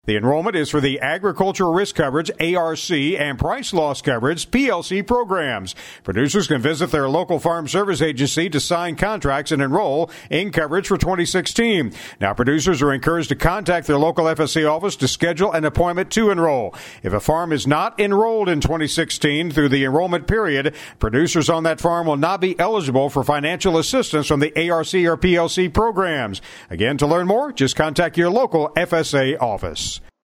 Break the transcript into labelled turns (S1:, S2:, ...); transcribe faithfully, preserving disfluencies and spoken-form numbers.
S1: The enrollment is for the Agricultural Risk Coverage, A R C, and Price Loss Coverage, P L C programs. Producers can visit their local farm service agency to sign contracts and enroll in coverage for twenty sixteen. Now, producers are encouraged to contact their local F S A office to schedule an appointment to enroll. If a farm is not enrolled in twenty sixteen through the enrollment period, producers on that farm will not be eligible for financial assistance from the A R C or P L C programs. Again, to learn more, just contact your local F S A office.